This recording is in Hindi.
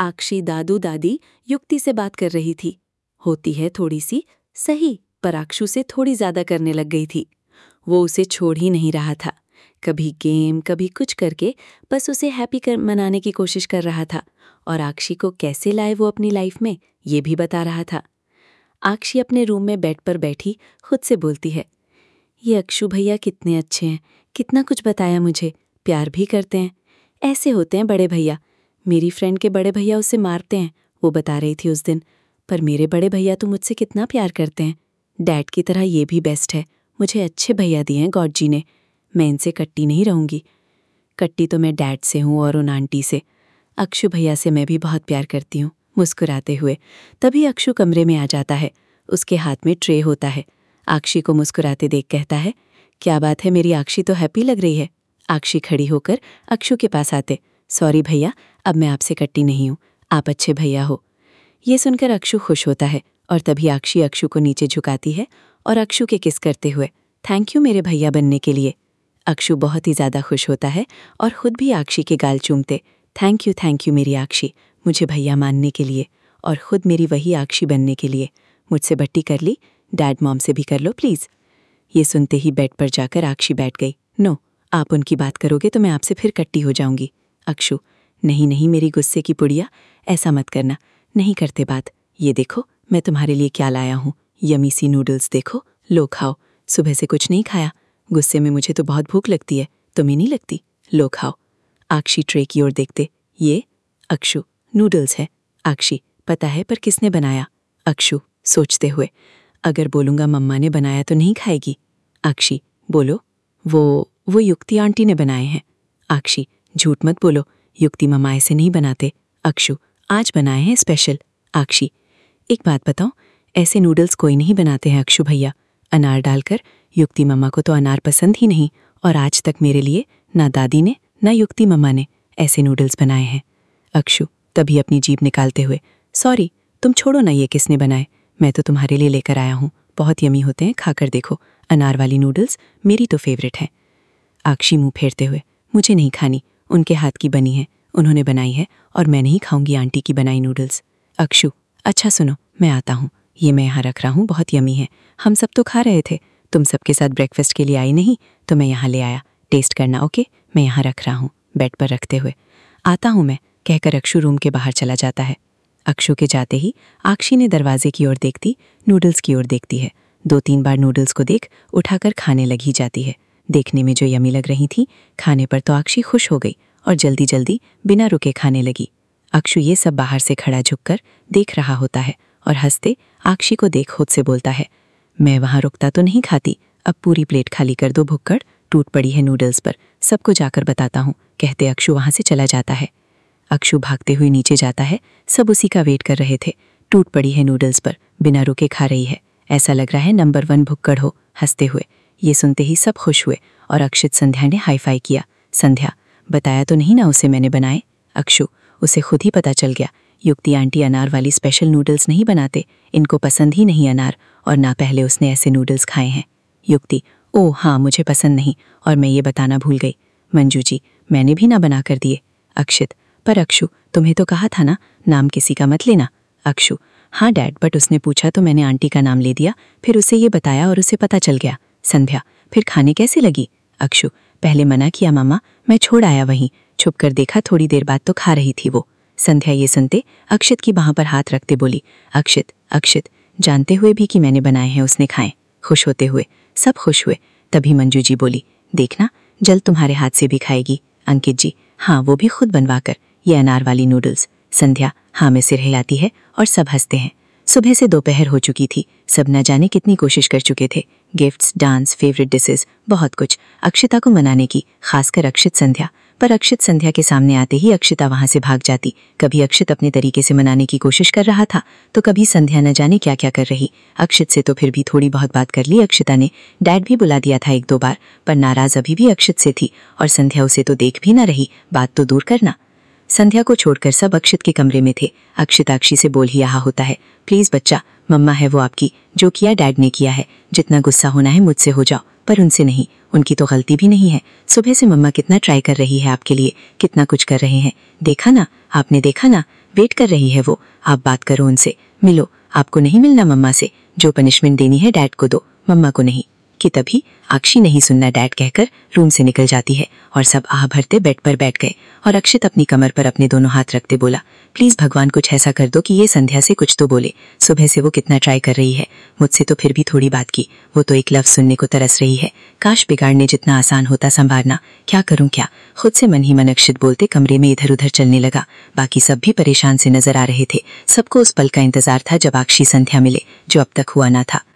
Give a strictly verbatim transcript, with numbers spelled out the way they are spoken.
आक्षी दादू दादी युक्ति से बात कर रही थी। होती है थोड़ी सी सही, पर आक्षू से थोड़ी ज्यादा करने लग गई थी। वो उसे छोड़ ही नहीं रहा था। कभी गेम, कभी कुछ करके बस उसे हैप्पी कर मनाने की कोशिश कर रहा था, और आक्षी को कैसे लाए वो अपनी लाइफ में ये भी बता रहा था। आक्षी अपने रूम में बेड पर बैठी खुद से बोलती है, ये अक्षू भैया कितने अच्छे हैं, कितना कुछ बताया मुझे, प्यार भी करते हैं। ऐसे होते हैं बड़े भैया। मेरी फ्रेंड के बड़े भैया उसे मारते हैं, वो बता रही थी उस दिन, पर मेरे बड़े भैया तो मुझसे कितना प्यार करते हैं। डैड की तरह ये भी बेस्ट है। मुझे अच्छे भैया दिए हैं गॉड जी ने। मैं इनसे कट्टी नहीं रहूँगी। कट्टी तो मैं डैड से हूँ और उन आंटी से। अक्षू भैया से मैं भी बहुत प्यार करती हूँ। मुस्कुराते हुए तभी अक्षू कमरे में आ जाता है। उसके हाथ में ट्रे होता है। आक्षी को मुस्कुराते देख कहता है, क्या बात है, मेरी आक्षी तो हैप्पी लग रही है। आक्षी खड़ी होकर अक्षू के पास आते, सॉरी भैया, अब मैं आपसे कट्टी नहीं हूँ, आप अच्छे भैया हो। ये सुनकर अक्षू खुश होता है और तभी आक्षी अक्षू को नीचे झुकाती है और अक्षू के किस करते हुए, थैंक यू मेरे भैया बनने के लिए। अक्षू बहुत ही ज़्यादा खुश होता है और खुद भी आक्षी के गाल चूमते, थैंक यू थैंक यू मेरी आक्षी, मुझे भैया मानने के लिए और ख़ुद मेरी वही आक्षी बनने के लिए। मुझसे बट्टी कर ली, डैड मॉम से भी कर लो प्लीज़। ये सुनते ही बेड पर जाकर आक्षी बैठ गई। नो, आप उनकी बात करोगे तो मैं आपसे फिर कट्टी हो जाऊंगी। अक्षू, नहीं नहीं मेरी गुस्से की पुड़िया, ऐसा मत करना, नहीं करते बात। ये देखो मैं तुम्हारे लिए क्या लाया हूँ, यमी सी नूडल्स देखो, लो खाओ। सुबह से कुछ नहीं खाया, गुस्से में मुझे तो बहुत भूख लगती है, तुम्हें नहीं लगती? लो खाओ। आक्षी ट्रे की ओर देखते, ये अक्षू नूडल्स है। आक्षी, पता है पर किसने बनाया? अक्षू सोचते हुए, अगर बोलूँगा मम्मा ने बनाया तो नहीं खाएगी। आक्षी, बोलो। वो वो युक्ति आंटी ने बनाए हैं। आक्षी, झूठ मत बोलो, युक्ति मम्मा ऐसे नहीं बनाते। अक्षू, आज बनाए हैं स्पेशल। आक्षी, एक बात बताओ, ऐसे नूडल्स कोई नहीं बनाते हैं अक्षू भैया, अनार डालकर। युक्ति मम्मा को तो अनार पसंद ही नहीं, और आज तक मेरे लिए ना दादी ने ना युक्ति मम्मा ने ऐसे नूडल्स बनाए हैं। अक्षू तभी अपनी जीभ निकालते हुए, सॉरी, तुम छोड़ो ना, ये किसने बनाए, मैं तो तुम्हारे लिए लेकर आया हूँ, बहुत यमी होते हैं, खाकर देखो। अनार वाली नूडल्स मेरी तो फेवरेट है। आक्षी मुंह फेरते हुए, मुझे नहीं खानी, उनके हाथ की बनी है, उन्होंने बनाई है, और मैं नहीं खाऊंगी आंटी की बनाई नूडल्स। अक्षू, अच्छा सुनो, मैं आता हूँ, ये मैं यहाँ रख रहा हूँ, बहुत यमी है, हम सब तो खा रहे थे, तुम सबके साथ ब्रेकफास्ट के लिए आई नहीं तो मैं यहाँ ले आया, टेस्ट करना। ओके, मैं यहाँ रख रहा हूँ, बेड पर रखते हुए। आता हूँ मैं, कहकर अक्षू रूम के बाहर चला जाता है। अक्षू के जाते ही आक्षी ने दरवाजे की ओर देखती, नूडल्स की ओर देखती है। दो तीन बार नूडल्स को देख उठाकर खाने लगी जाती है। देखने में जो यमी लग रही थी, खाने पर तो आक्षी खुश हो गई और जल्दी जल्दी बिना रुके खाने लगी। अक्षू ये सब बाहर से खड़ा झुककर देख रहा होता है और हंसते आक्षी को देख खुद से बोलता है, मैं वहाँ रुकता तो नहीं खाती, अब पूरी प्लेट खाली कर दो, भुक्कड़ टूट पड़ी है नूडल्स पर, सबको जाकर बताता हूँ, कहते अक्षू वहाँ से चला जाता है। अक्षू भागते हुए नीचे जाता है, सब उसी का वेट कर रहे थे। टूट पड़ी है नूडल्स पर, बिना रुके खा रही है, ऐसा लग रहा है नंबर वन भुक्कड़ हो, हंसते हुए। ये सुनते ही सब खुश हुए और अक्षित संध्या ने हाई फाई किया। संध्या, बताया तो नहीं ना उसे मैंने बनाए? अक्षु, उसे खुद ही पता चल गया, युक्ति आंटी अनार वाली स्पेशल नूडल्स नहीं बनाते, इनको पसंद ही नहीं अनार, और ना पहले उसने ऐसे नूडल्स खाए हैं। युक्ति, ओह हाँ, मुझे पसंद नहीं, और मैं ये बताना भूल गई। मंजू जी, मैंने भी ना बना कर दिए। अक्षित, पर अक्षु, तुम्हें तो कहा था ना नाम किसी का मत लेना। अक्षु, हाँ डैड, बट उसने पूछा तो मैंने आंटी का नाम ले दिया, फिर उसे ये बताया और उसे पता चल गया। संध्या, फिर खाने कैसे लगी? अक्षु, पहले मना किया मामा, मैं छोड़ आया, वहीं छुप कर देखा, थोड़ी देर बाद तो खा रही थी वो। संध्या ये सुनते अक्षित की बाह पर हाथ रखते बोली, अक्षित अक्षित, जानते हुए भी कि मैंने बनाए हैं उसने खाए। खुश होते हुए सब खुश हुए। तभी मंजू जी बोली, देखना जल्द तुम्हारे हाथ से भी खाएगी। अंकित जी, हाँ वो भी खुद बनवाकर, ये अनार वाली नूडल्स। संध्या हाँ में सिर हिलाती है और सब हंसते हैं। सुबह से दोपहर हो चुकी थी, सब न जाने कितनी कोशिश कर चुके थे, गिफ्ट्स, डांस, फेवरेट डिशेस, बहुत कुछ अक्षिता को मनाने की, खासकर अक्षित संध्या। पर अक्षित संध्या के सामने आते ही अक्षिता वहां से भाग जाती। कभी अक्षित अपने तरीके से मनाने की कोशिश कर रहा था तो कभी संध्या न जाने क्या क्या कर रही। अक्षित से तो फिर भी थोड़ी बहुत बात कर ली अक्षिता ने, डैड भी बुला दिया था एक दो बार, पर नाराज अभी भी अक्षित से थी और संध्या उसे तो देख भी न रही, बात तो दूर करना। संध्या को छोड़कर सब अक्षित के कमरे में थे। अक्षित अक्षी से बोल ही रहा होता है, प्लीज बच्चा, मम्मा है वो आपकी, जो किया डैड ने किया है, जितना गुस्सा होना है मुझसे हो जाओ, पर उनसे नहीं, उनकी तो गलती भी नहीं है। सुबह से मम्मा कितना ट्राई कर रही है आपके लिए, कितना कुछ कर रहे हैं, देखा ना आपने, देखा ना, वेट कर रही है वो, आप बात करो उनसे, मिलो। आपको नहीं मिलना मम्मा से, जो पनिशमेंट देनी है डैड को दो, मम्मा को नहीं। कि तभी अक्षी नहीं सुनना डैड कहकर रूम से निकल जाती है और सब आह भरते बेड पर बैठ गए और अक्षित अपनी कमर पर अपने दोनों हाथ रखते बोला, प्लीज भगवान कुछ ऐसा कर दो कि ये संध्या से कुछ तो बोले। सुबह से वो कितना ट्राई कर रही है, मुझसे तो फिर भी थोड़ी बात की, वो तो एक लफ्ज सुनने को तरस रही है। काश बिगाड़ने जितना आसान होता संभालना, क्या करूं क्या। खुद से मन ही मन अक्षित बोलते कमरे में इधर उधर चलने लगा। बाकी सब भी परेशान से नजर आ रहे थे। सबको उस पल का इंतजार था जब अक्षी संध्या मिले, जो अब तक हुआ ना था।